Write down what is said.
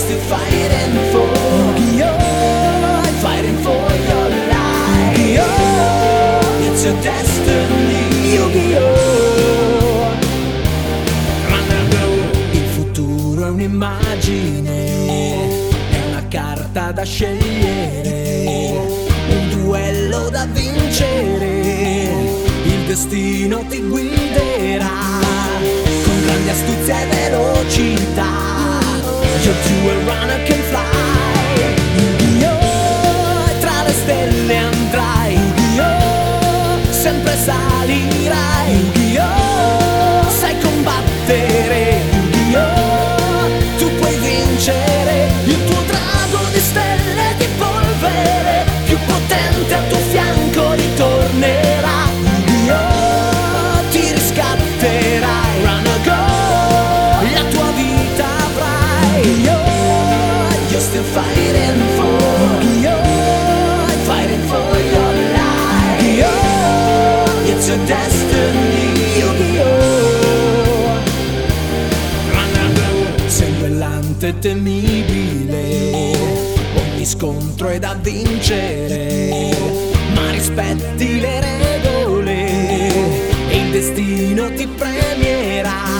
still fighting for Yu-Gi-Oh! Fighting for your life. Yu-Gi-Oh! It's your destiny. Yu-Gi-Oh! Il futuro è un'immagine, è una carta da scegliere, un duello da vincere, il destino ti guiderà con grande astuzia e velocità. You're to a runner can fly. Yu-Gi-Oh! Tra le stelle andrai. Yu-Gi-Oh! Sempre salirai. Yu-Gi-Oh! Sai combattere. Yu-Gi-Oh! Tu puoi vincere. Il tuo drago di stelle di polvere, più potente al tuo fianco ritornerà. Yu-Gi-Oh! Ti riscatterai. Run or go, la tua vita avrai. Yu-Gi-Oh! You're still fighting for Yu-Gi-Oh! Fighting for your life. Yu-Gi-Oh! It's your destiny. Yu-Gi-Oh! Sei quell'ante e temibile, ogni scontro è da vincere, ma rispetti le regole e il destino ti premierà